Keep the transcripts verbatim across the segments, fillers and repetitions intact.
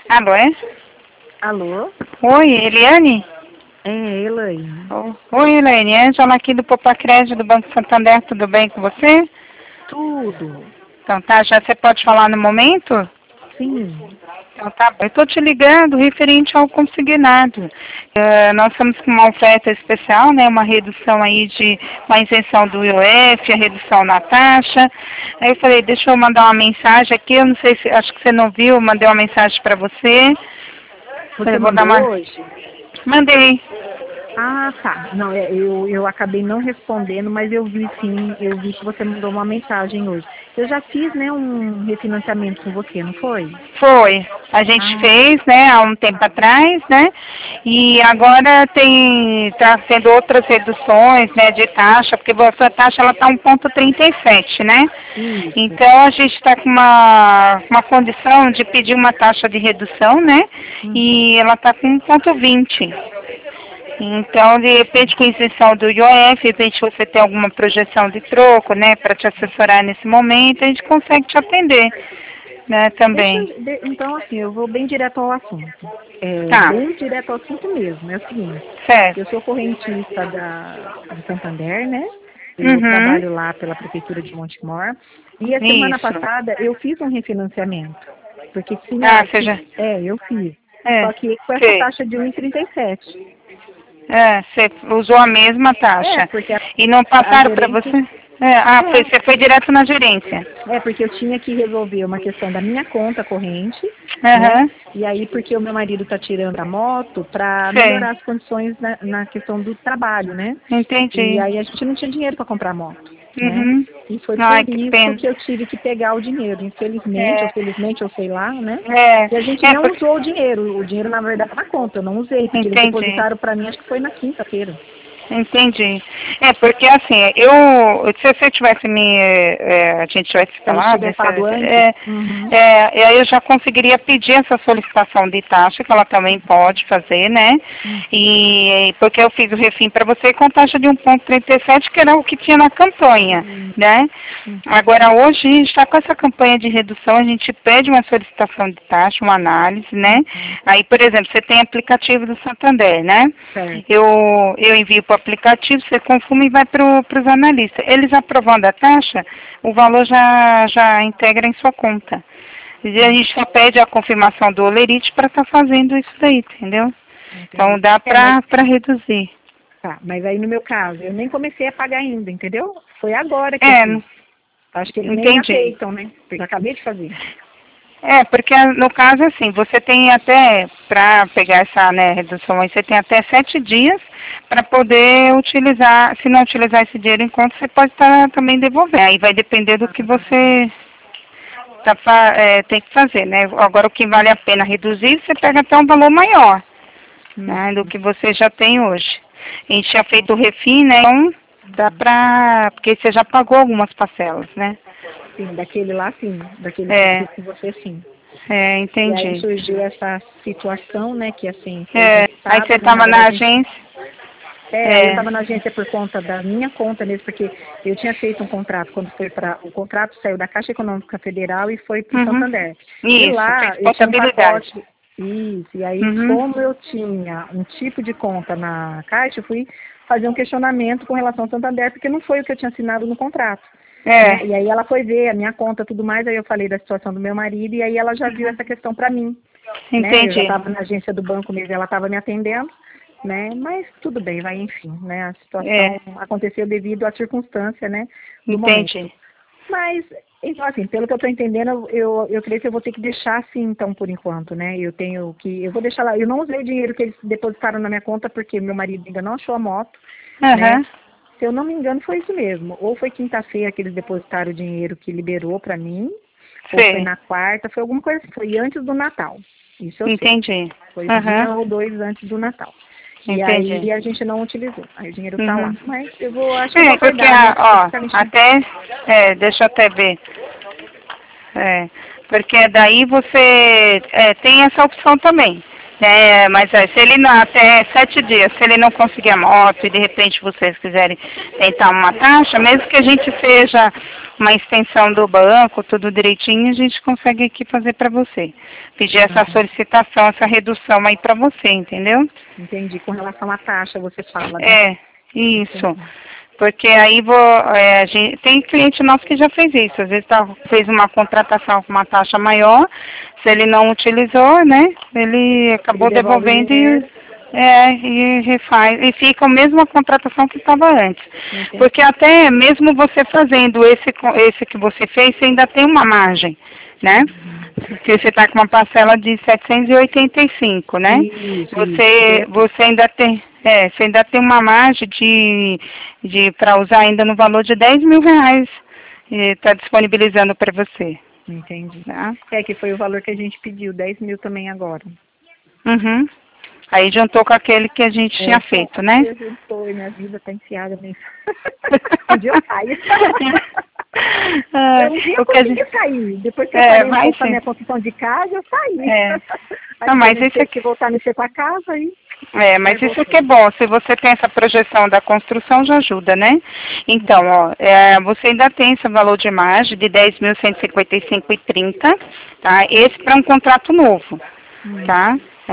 Alô, é? Alô? Oi, Eliane? É, Elaine. Oh, oi, Eliane. Ângela aqui do Popacred do Banco Santander, tudo bem com você? Tudo. Então tá, já você pode falar no momento? Sim. Então tá bom. Eu estou te ligando referente ao consignado. Eh, nós estamos com uma oferta especial, né? Uma redução aí de uma isenção do I O F, a redução na taxa. Aí eu falei, deixa eu mandar uma mensagem aqui, eu não sei se, acho que você não viu, eu mandei uma mensagem para você. Você Falei, vou dar mandou uma... hoje? Mandei. Ah, tá. Não, é, eu, eu acabei não respondendo, mas eu vi sim, eu vi que você mandou uma mensagem hoje. Eu já fiz, né, um refinanciamento com você, não foi? Foi. A gente Ah, fez, né, há um tempo atrás, né? E agora tem, tá tendo outras reduções, né, de taxa, porque a sua taxa ela tá um ponto trinta e sete, né? isso. Então a gente está com uma, uma condição de pedir uma taxa de redução, né? Hum. E ela está com um ponto vinte. Então, de repente, com isenção do I O F, de repente você tem alguma projeção de troco, né, para te assessorar nesse momento, a gente consegue te atender, né, Deixa, também. eu- de- então, assim, eu vou bem direto ao assunto. É, Tá, bem direto ao assunto mesmo. É o seguinte, certo. eu sou correntista da, de Santander, né? Eu Uhum, trabalho lá pela Prefeitura de Montemor. E a semana isso. passada eu fiz um refinanciamento. Porque Ah, tinha. você já... ti- É, eu fiz. É, Só que com essa sei. taxa de um vírgula trinta e sete. É, você usou a mesma É, taxa. porque a, E não a passaram para gerente. você? É, ah, foi, É, você foi direto na gerência. É, porque eu tinha que resolver uma questão da minha conta corrente, né? Aham, E aí, porque o meu marido está tirando a moto para sei. melhorar as condições na, na questão do trabalho, né? E Entendi. aí a gente não tinha dinheiro para comprar moto, né? Uhum. E foi por Ai, que isso pena. que eu tive que pegar o dinheiro, infelizmente, ou É, felizmente, ou sei lá, né? é, E a gente é não porque... usou o dinheiro, o dinheiro na verdade tá na conta, eu não usei, porque eles Entendi. depositaram para mim, acho que foi na quinta-feira. Entendi. É, porque assim, eu, se você tivesse me, é, a gente tivesse Se a gente falado, tiver esse, falado antes, é, uhum, é, e aí eu já conseguiria pedir essa solicitação de taxa, que ela também pode fazer, né? uhum, E porque eu fiz o refim para você com taxa de um ponto trinta e sete, que era o que tinha na campanha, né? uhum, Agora hoje a gente está com essa campanha de redução, a gente pede uma solicitação de taxa, uma análise, né? uhum, Aí, por exemplo, você tem aplicativo do Santander, né? certo. Eu, eu envio para o aplicativo, você confirma e vai para os analistas. Eles aprovando a taxa, o valor já, já integra em sua conta. E a gente só pede a confirmação do Olerite para estar fazendo isso daí, entendeu? Então Entendi. dá É, mas, para reduzir. tá, mas aí no meu caso, eu nem comecei a pagar ainda, entendeu? Foi agora que eu É, fiz. Acho que eles nem entendi. aceitam, né? Porque eu acabei de fazer. É, porque no caso assim, você tem até, para pegar essa, né, redução aí, você tem até sete dias para poder utilizar, se não utilizar esse dinheiro em conta, você pode estar também devolvendo. Aí vai depender do que você tá, fa- é, tem que fazer, né? Agora o que vale a pena reduzir, você pega até um valor maior, Hum, né, do que você já tem hoje. A gente tinha feito o refim, né? Então dá pra, porque você já pagou algumas parcelas, né? sim, daquele lá sim, daquele que eu É, fiz com você sim. é, E aí entendi. surgiu essa situação, né, que assim, foi É, aí você inusitado, né? Na estava na verdade, a gente. agência. É, aí eu É. estava na agência por conta da minha conta mesmo, porque eu tinha feito um contrato quando foi para. O contrato saiu da Caixa Econômica Federal e foi para o Uhum. Santander. E Isso, lá fez eu tinha um contabilidade. pacote. Isso, e aí Uhum. como eu tinha um tipo de conta na Caixa, eu fui fazer um questionamento com relação ao Santander, porque não foi o que eu tinha assinado no contrato. Né? É. E aí ela foi ver a minha conta e tudo mais, aí eu falei da situação do meu marido, e aí ela já viu essa questão para mim. Né? Eu já Entendi. estava na agência do banco mesmo, ela estava me atendendo, né? Mas tudo bem, vai, enfim, né? A É. situação aconteceu devido à circunstância, né? Do momento. Entendi. Mas, então, assim, pelo que eu estou entendendo, eu, eu creio que eu vou ter que deixar assim, então, por enquanto, né? Eu tenho que, eu vou deixar lá. Eu não usei o dinheiro que eles depositaram na minha conta porque meu marido ainda não achou a moto, né? Aham. Se eu não me engano, foi isso mesmo. Ou foi quinta-feira que eles depositaram o dinheiro que liberou para mim, ou foi Sei. na quarta, foi alguma coisa assim. Foi antes do Natal. Isso eu sei. Entendi. Foi um Aham. dia ou dois antes do Natal. E Entendi. aí a gente não utilizou. Aí o dinheiro tá lá. Uhum. Mas eu vou, acho que eu vou É, porque, aguardar, a- né? Porque ó, fica mexendo. até, é, deixa eu até ver. É, porque daí você é, tem essa opção também. É, mas é, se ele não, até sete dias, se ele não conseguir a moto e de repente vocês quiserem tentar uma taxa, mesmo que a gente seja uma extensão do banco, tudo direitinho, a gente consegue aqui fazer para você. Pedir essa Uhum. solicitação, essa redução aí para você, entendeu? Entendi. Com relação à taxa, você fala, né? É, isso. Entendi. Porque aí vou, é, a gente, tem cliente nosso que já fez isso, às vezes tá, fez uma contratação com uma taxa maior, se ele não utilizou, né, ele acabou Ele devolve o devolvendo dinheiro. e, é, e refaz, e fica a mesma contratação que estava antes. Entendi. Porque até mesmo você fazendo esse, co- esse que você fez, você ainda tem uma margem, né? Porque você está com uma parcela de setecentos e oitenta e cinco, né? Isso, Você, isso. você ainda tem, é, você ainda tem uma margem de, de para usar ainda no valor de dez mil reais. Está disponibilizando para você, Entendi. tá? É que foi o valor que a gente pediu, dez mil também agora. Uhum. Aí juntou com aquele que a gente É, tinha feito, né? Eu já tô, e minha vida tá enfiada nisso. Um dia eu caio. Ah, Eu um dia eu o que a consegui gente, sair. Depois que eu é, parei vai um pouco a sim. minha construção de casa, eu saí. É. Aí Não, mas depois a gente isso teve aqui, que voltar a mexer com a casa aí. é, mas Aí isso aqui voltou. é bom. Se você tem essa projeção da construção, já ajuda, né? Então, ó, é, você ainda tem esse valor de margem de dez mil cento e cinquenta e cinco vírgula trinta, tá? Esse para um contrato novo, Hum. tá?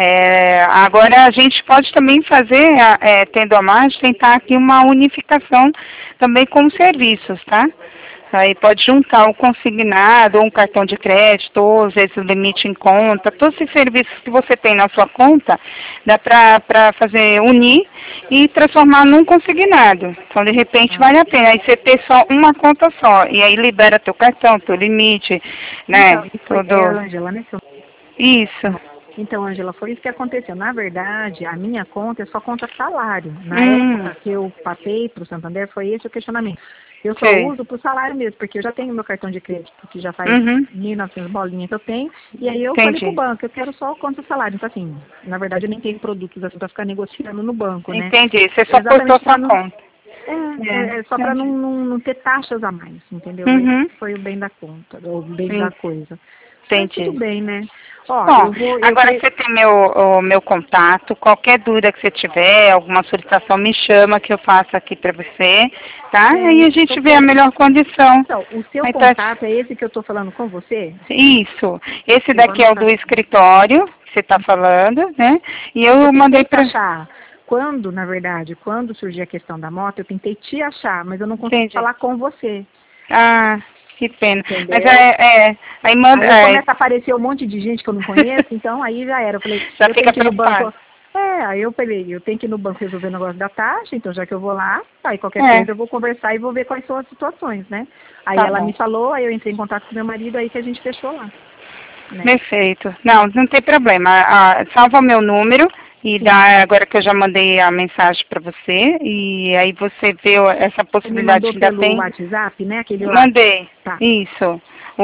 É, agora a gente pode também fazer, a- é, tendo a margem, tentar aqui uma unificação também com os serviços, tá? Aí pode juntar o consignado, ou um cartão de crédito, ou às vezes o limite em conta, todos esses serviços que você tem na sua conta, dá para fazer, unir e transformar num consignado. Então, de repente, Ah. vale a pena. Aí você ter só uma conta só, e aí libera teu cartão, teu limite, né? Então, e foi, é, Tudo. Ângela, né, seu? Isso. Então, Ângela, foi isso que aconteceu. Na verdade, a minha conta é só conta salário. Na Hum. época que eu passei para o Santander, foi esse o questionamento. Eu só Sei. uso para o salário mesmo, porque eu já tenho meu cartão de crédito, que já faz Uhum. mil e novecentas bolinhas que eu tenho, e aí eu falei Entendi. pro banco, eu quero só conta salário. Então, assim, na verdade, eu nem tenho produtos assim para ficar negociando no banco, né? Entendi. Você só Exatamente cortou pra sua não- conta. É, É, é, é só para não, entendi. não, não ter taxas a mais, entendeu? Uhum. Esse foi o bem da conta, o bem Sim. da coisa. Mas Entendi. tudo bem, né? Ó, Bom, eu vou, eu agora creio... você tem meu, o meu contato, qualquer dúvida que você tiver, alguma solicitação, me chama que eu faço aqui para você, tá? É, Aí a eu gente tô vê a querendo. melhor condição. Então, o seu Aí tá, contato é esse que eu estou falando com você? isso, esse Eu vou daqui é o anotar do aqui. escritório, que você está falando, né? E Eu eu mandei tentei te para... achar. Quando, na verdade, quando surgiu a questão da moto, eu tentei te achar, mas eu não consegui Entendi. falar com você. Ah, que pena. Mas Entendeu? é, é aí manda... Aí É, começa a aparecer um monte de gente que eu não conheço, então aí já era. Eu falei, já eu fica tenho que ir no preocupado. banco. É, aí eu falei, eu tenho que ir no banco resolver o negócio da taxa, então já que eu vou lá, aí qualquer É. coisa eu vou conversar e vou ver quais são as situações, né? Aí Tá ela bom. me falou, aí eu entrei em contato com meu marido, aí que a gente fechou lá. Né? Perfeito. Não, não tem problema. Ah, salva meu número e Sim. dá, agora que eu já mandei a mensagem para você, e aí você vê o- essa Você me possibilidade mandou que ainda pelo tem. WhatsApp, né? Aquele lá. Mandei. Tá. Isso.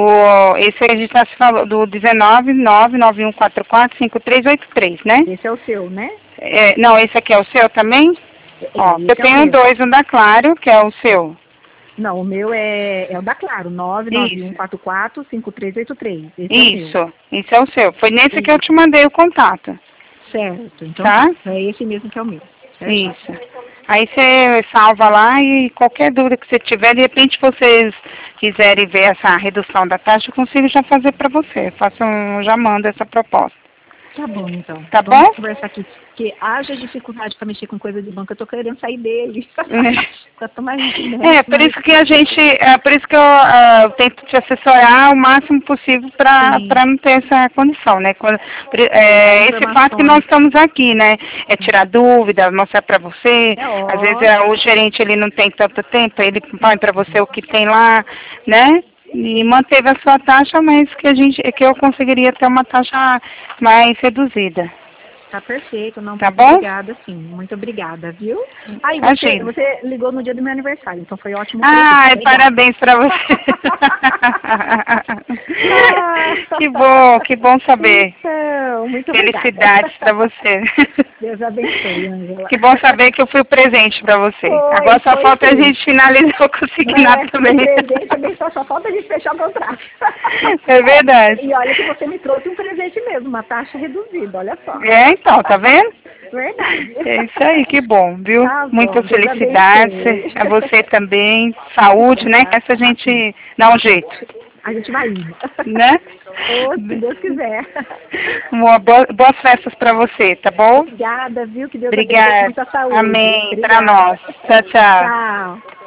O, esse a gente está se falando do dezenove nove nove um quatro quatro cinco três oito três, né? Esse é o seu, né? É, não, esse aqui é o seu também? É, Ó, esse eu é o tenho meu. dois, um da Claro, que é o seu. Não, o meu é, é o da Claro, nove nove um quatro quatro cinco três oito três. Esse é o meu. Isso, isso é o seu. Foi nesse que eu Isso. te mandei o contato, Certo, então tá? tá. É esse mesmo que é o meu. Certinho. Isso. Aí você salva lá e qualquer dúvida que você tiver, de repente vocês quiserem ver essa redução da taxa, eu consigo já fazer para você. Faço um, já mando essa proposta. Tá bom, então. Tá Vamos bom? conversar aqui. Porque haja dificuldade para mexer com coisa de banco, eu tô querendo sair dele. Quanto mais gente mexe, É, por mais... isso que a gente, é por isso que eu, ah, eu tento te assessorar o máximo possível para Sim. para não ter essa condição, né? Quando, por- é, esse fato que nós Informações. estamos aqui, né? É tirar dúvida, mostrar para você. É Às vezes é, ótimo. o gerente ele não tem tanto tempo, ele põe para você o que tem lá, né? E manteve a sua taxa, mas que a gente, que eu conseguiria ter uma taxa mais reduzida. Tá perfeito, não, Tá muito bom? obrigada, sim. Muito obrigada, viu? Aí você, Imagina. você ligou no dia do meu aniversário, então foi ótimo. pra Ai, você. Obrigada. parabéns para você. Ah. Que bom, que bom saber. Então, bom, muito obrigada. Felicidades para você. Deus abençoe, Ângela. Que bom saber que eu fui o presente para você. Foi, Agora só foi falta sim. a gente finalizar o consignado É, também. presente também só, só falta a gente fechar o contrato. É verdade. E olha que você me trouxe um presente mesmo, uma taxa reduzida, olha só. É, então, tá vendo? Verdade. É isso aí, que bom, viu? Tá bom, Muitas Deus felicidades abençoe. a você também, saúde, né? Que essa a gente dá um jeito, A gente vai indo. né? Ou, se Deus quiser. Uma boa, boas festas para você, tá bom? Obrigada, viu? Que Deus abençoe com Obrigada. muita saúde. Amém. Para Obrigada. nós. Tchau, tchau. Tchau.